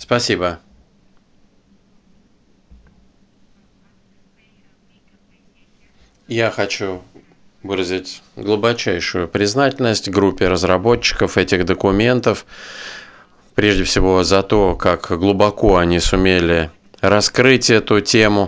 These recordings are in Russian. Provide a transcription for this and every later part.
Спасибо. Я хочу выразить глубочайшую признательность группе разработчиков этих документов, прежде всего за то, как глубоко они сумели раскрыть эту тему.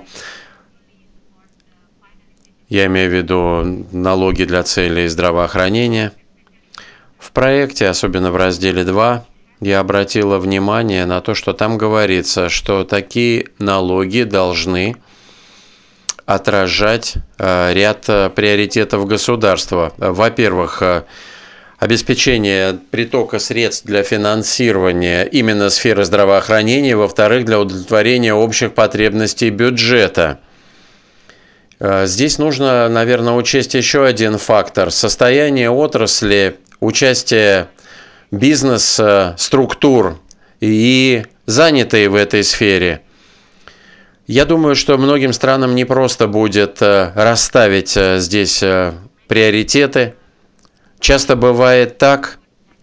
Я имею в виду налоги для целей здравоохранения. В проекте, особенно в разделе 2, я обратила внимание на то, что там говорится, что такие налоги должны отражать ряд приоритетов государства. Во-первых, обеспечение притока средств для финансирования именно сферы здравоохранения, во-вторых, для удовлетворения общих потребностей бюджета. Здесь нужно, наверное, учесть еще один фактор – состояние отрасли, участие бизнес-структур и занятые в этой сфере. Я думаю, что многим странам не просто будет расставить здесь приоритеты. Часто бывает так,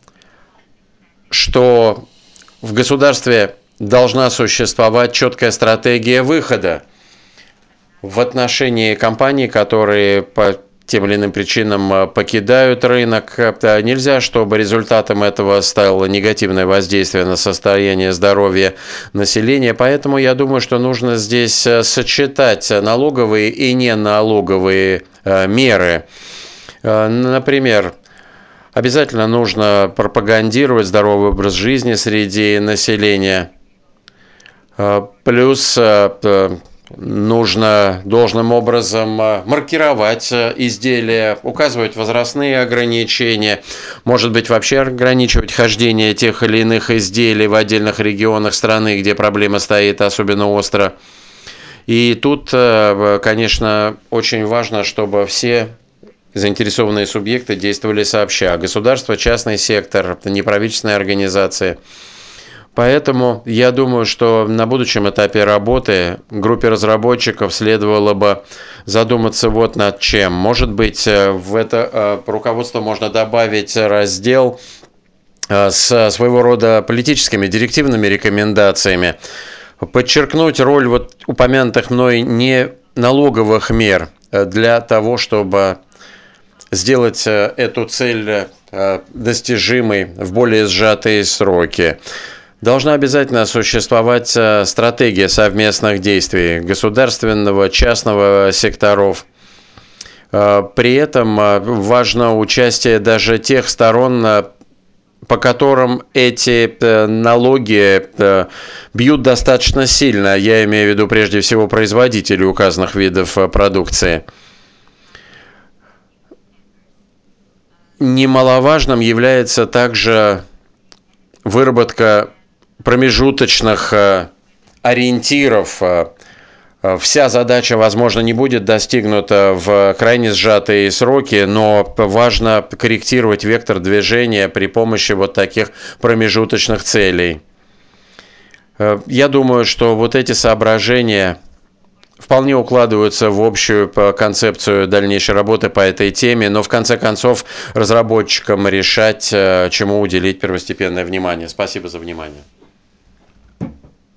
что в государстве должна существовать четкая стратегия выхода в отношении компаний, которые по тем или иным причинам покидают рынок. Нельзя, чтобы результатом этого стало негативное воздействие на состояние здоровья населения. Поэтому я думаю, что нужно здесь сочетать налоговые и неналоговые меры. Например, обязательно нужно пропагандировать здоровый образ жизни среди населения. Плюс нужно должным образом маркировать изделия, указывать возрастные ограничения, может быть, вообще ограничивать хождение тех или иных изделий в отдельных регионах страны, где проблема стоит особенно остро. И тут, конечно, очень важно, чтобы все заинтересованные субъекты действовали сообща. Государство, частный сектор, неправительственные организации. Поэтому я думаю, что на будущем этапе работы группе разработчиков следовало бы задуматься вот над чем. Может быть, в это руководство можно добавить раздел с своего рода политическими директивными рекомендациями, подчеркнуть роль вот упомянутых мной не налоговых мер для того, чтобы сделать эту цель достижимой в более сжатые сроки. Должна обязательно существовать стратегия совместных действий государственного, частного секторов. При этом важно участие даже тех сторон, по которым эти налоги бьют достаточно сильно. Я имею в виду прежде всего производителей указанных видов продукции. Немаловажным является также выработка промежуточных ориентиров. Вся задача, возможно, не будет достигнута в крайне сжатые сроки, но важно корректировать вектор движения при помощи вот таких промежуточных целей. Я думаю, что вот эти соображения вполне укладываются в общую концепцию дальнейшей работы по этой теме, но в конце концов разработчикам решать, чему уделить первостепенное внимание. Спасибо за внимание.